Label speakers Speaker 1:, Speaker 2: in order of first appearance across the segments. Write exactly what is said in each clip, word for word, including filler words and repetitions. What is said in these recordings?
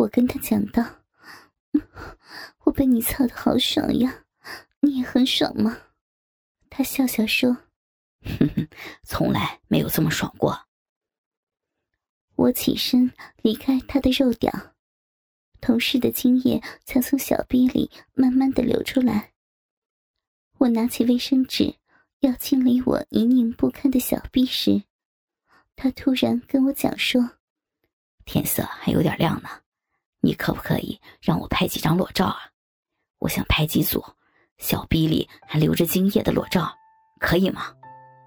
Speaker 1: 我跟他讲道：“我被你操得好爽呀，你也很爽吗？”他笑笑说：“
Speaker 2: 哼哼，从来没有这么爽过。”
Speaker 1: 我起身离开他的肉屌，同事的精液才从小逼里慢慢的流出来。我拿起卫生纸要清理我泥泞不堪的小逼时，他突然跟我讲说：“
Speaker 2: 天色还有点亮呢，你可不可以让我拍几张裸照啊？我想拍几组小逼里还流着精液的裸照，可以吗？”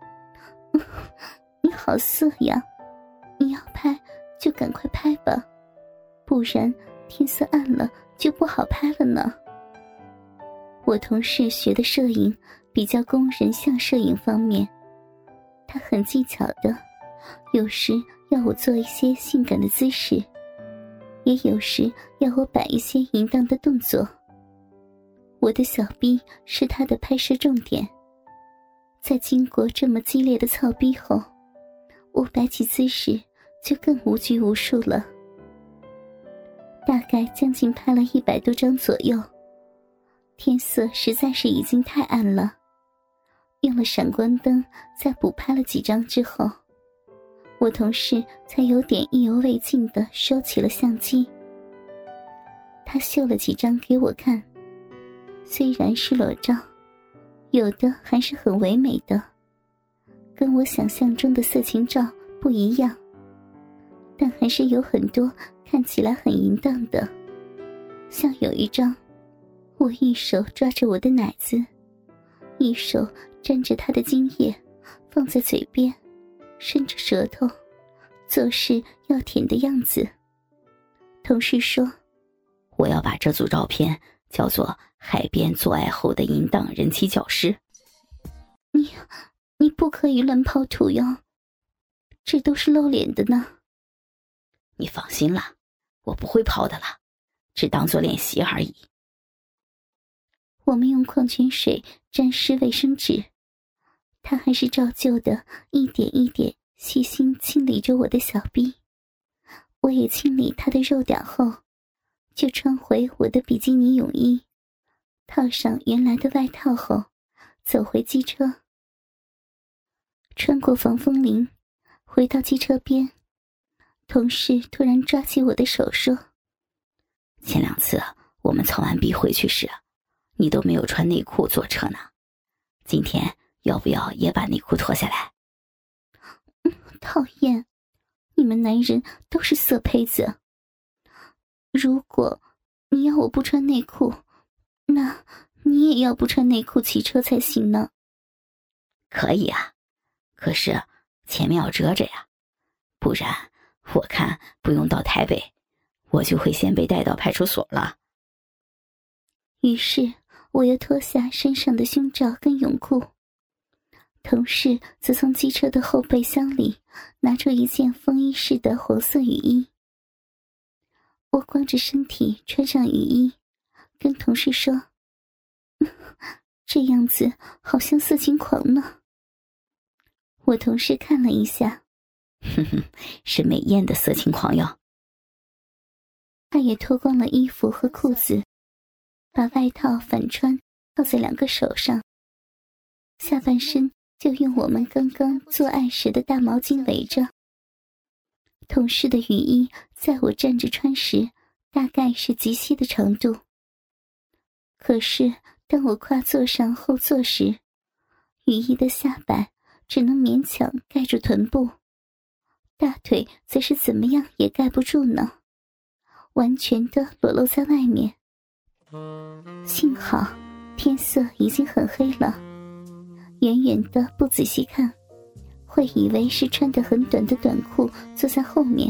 Speaker 1: 你好色呀，你要拍就赶快拍吧，不然天色暗了就不好拍了呢。我同事学的摄影比较攻人像摄影方面，他很技巧的，有时要我做一些性感的姿势，也有时要我摆一些淫荡的动作。我的小逼是他的拍摄重点，在经过这么激烈的操逼后，我摆起姿势就更无拘无束了。大概将近拍了一百多张左右，天色实在是已经太暗了，用了闪光灯再补拍了几张之后，我同事才有点意犹未尽地收起了相机。他秀了几张给我看，虽然是裸照，有的还是很唯美的，跟我想象中的色情照不一样，但还是有很多看起来很淫荡的。像有一张，我一手抓着我的奶子，一手沾着他的精液放在嘴边，伸着舌头，做事要舔的样子。同事说：“
Speaker 2: 我要把这组照片叫做海边做爱后的淫荡人妻教师。”
Speaker 1: 你你不可以乱抛图哟，这都是露脸的呢。
Speaker 2: 你放心啦，我不会抛的啦，只当做练习而已。
Speaker 1: 我们用矿泉水沾湿卫生纸，他还是照旧的一点一点细心清理着我的小臂。我也清理他的肉屌后，就穿回我的比基尼泳衣，套上原来的外套后，走回机车。穿过防风林，回到机车边，同事突然抓起我的手说：“
Speaker 2: 前两次我们操完逼回去时，你都没有穿内裤坐车呢，今天要不要也把内裤脱下来？”
Speaker 1: 嗯，讨厌，你们男人都是色胚子。如果你要我不穿内裤，那你也要不穿内裤骑车才行呢。
Speaker 2: 可以啊，可是前面要遮着呀，不然我看不用到台北，我就会先被带到派出所了。
Speaker 1: 于是我又脱下身上的胸罩跟泳裤，同事则从机车的后备箱里拿出一件风衣式的红色雨衣。我光着身体穿上雨衣，跟同事说：“这样子好像色情狂呢。”我同事看了一下，
Speaker 2: 哼哼，是美艳的色情狂哟。
Speaker 1: 他也脱光了衣服和裤子，把外套反穿套在两个手上，下半身就用我们刚刚做爱时的大毛巾围着。同事的雨衣在我站着穿时大概是及膝的长度，可是当我跨坐上后座时，雨衣的下摆只能勉强盖住臀部，大腿则是怎么样也盖不住呢，完全的裸露在外面。幸好天色已经很黑了，远远的不仔细看，会以为是穿得很短的短裤坐在后面。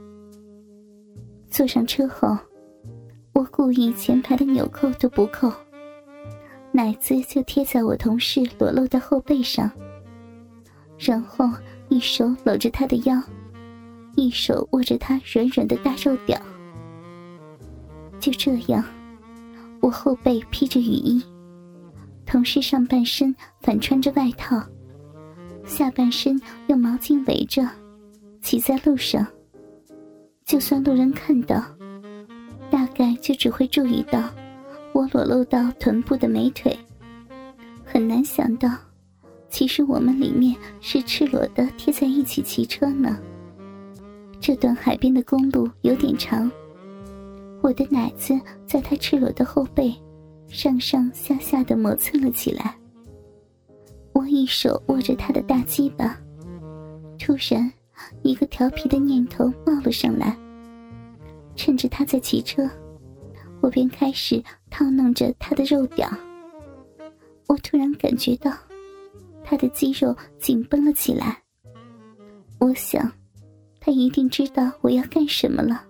Speaker 1: 坐上车后，我故意前排的纽扣都不扣，奶子就贴在我同事裸露的后背上，然后一手搂着他的腰，一手握着他软软的大肉屌。就这样，我后背披着雨衣，同事上半身反穿着外套，下半身用毛巾围着，骑在路上。就算路人看到， 概就只会注意到我裸露到臀部的美腿，很难想到其实我们里面是赤裸的贴在一起骑车呢。这段海边的公路有点长，我的奶子在他赤裸的后背上上下下的磨蹭了起来。我一手握着他的大鸡巴，突然一个调皮的念头冒了上来，趁着他在骑车，我便开始套弄着他的肉屌。我突然感觉到他的肌肉紧绷了起来，我想他一定知道我要干什么了。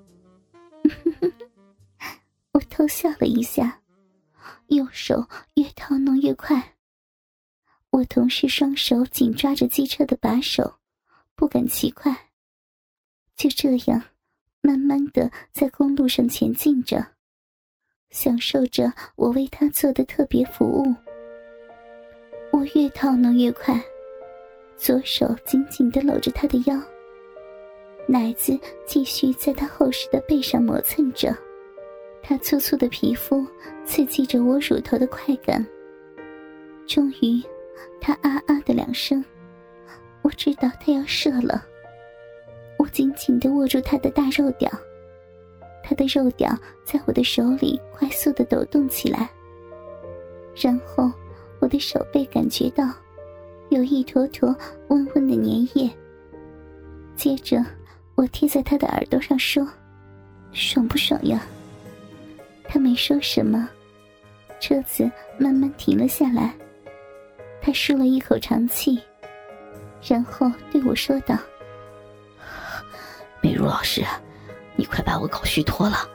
Speaker 1: 我偷笑了一下，右手越套弄越快。我同时双手紧抓着机车的把手，不敢骑快，就这样慢慢地在公路上前进着，享受着我为他做的特别服务。我越套弄越快，左手紧紧地搂着他的腰，奶子继续在他厚实的背上磨蹭着，他粗粗的皮肤刺激着我乳头的快感。终于他啊啊的两声，我知道他要射了。我紧紧地握住他的大肉屌，他的肉屌在我的手里快速地抖动起来，然后我的手背感觉到有一坨坨温温的粘液。接着我贴在他的耳朵上说：爽不爽呀？他没说什么，车子慢慢停了下来，他舒了一口长气，然后对我说道：
Speaker 2: 美如老师，你快把我搞虚脱了。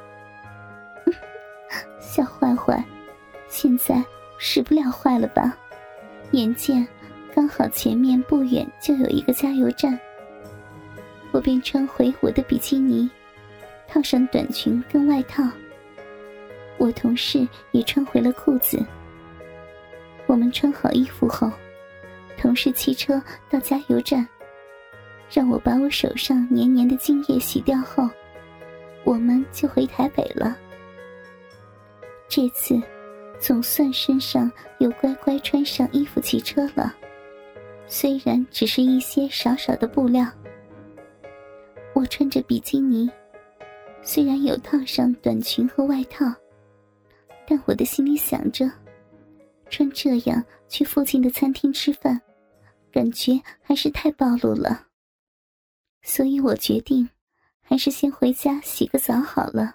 Speaker 1: 小坏坏，现在使不了坏了吧？眼见刚好前面不远就有一个加油站。我便穿回我的比基尼，套上短裙跟外套。我同事也穿回了裤子。我们穿好衣服后，同事骑车到加油站，让我把我手上黏黏的精液洗掉后，我们就回台北了。这次总算身上有乖乖穿上衣服骑车了，虽然只是一些少少的布料。我穿着比基尼，虽然有套上短裙和外套，但我的心里想着，穿这样去附近的餐厅吃饭，感觉还是太暴露了。所以我决定还是先回家洗个澡好了。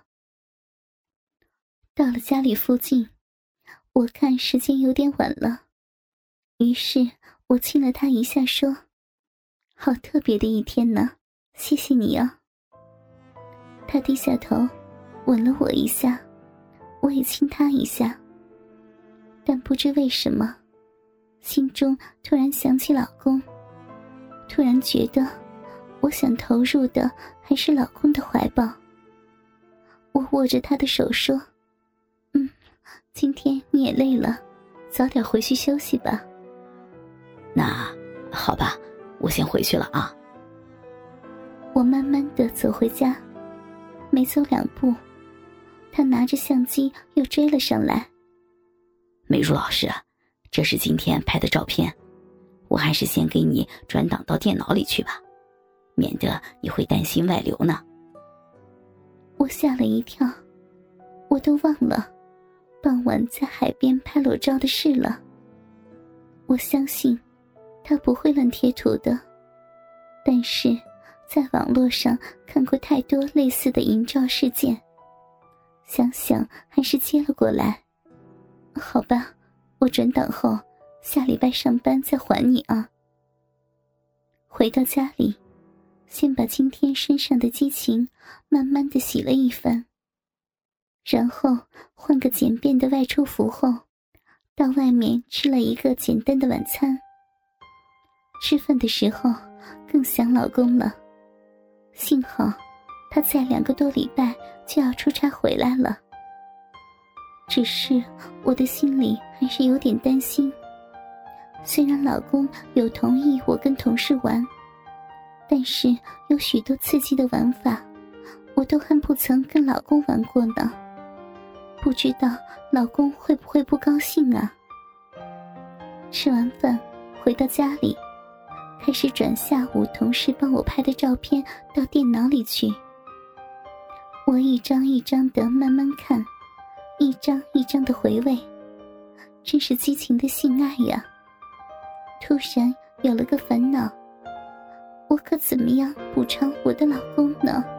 Speaker 1: 到了家里附近，我看时间有点晚了，于是我亲了他一下说：好特别的一天呢，谢谢你啊。他低下头吻了我一下，我也亲他一下，但不知为什么，心中突然想起老公，突然觉得我想投入的还是老公的怀抱。我握着他的手说：嗯，今天你也累了，早点回去休息吧。
Speaker 2: 那好吧，我先回去了啊。
Speaker 1: 我慢慢地走回家，没走两步，他拿着相机又追了上来。
Speaker 2: 美如老师，这是今天拍的照片，我还是先给你转档到电脑里去吧，免得你会担心外流呢。
Speaker 1: 我吓了一跳，我都忘了傍晚在海边拍裸照的事了。我相信他不会乱贴图的，但是在网络上看过太多类似的淫照事件，想想还是接了过来。好吧，我转档后下礼拜上班再还你啊。回到家里，先把今天身上的激情慢慢地洗了一番，然后换个简便的外出服后，到外面吃了一个简单的晚餐。吃饭的时候更想老公了，幸好他在两个多礼拜就要出差回来了。只是我的心里还是有点担心，虽然老公有同意我跟同事玩，但是有许多刺激的玩法我都还不曾跟老公玩过呢。 不知道老公会不会不高兴啊。吃完饭回到家里，开始转下午同事帮我拍的照片到电脑里去。我一张一张的慢慢看，一张一张的回味，真是激情的性爱呀。突然有了个烦恼，我可怎么样补偿我的老公呢？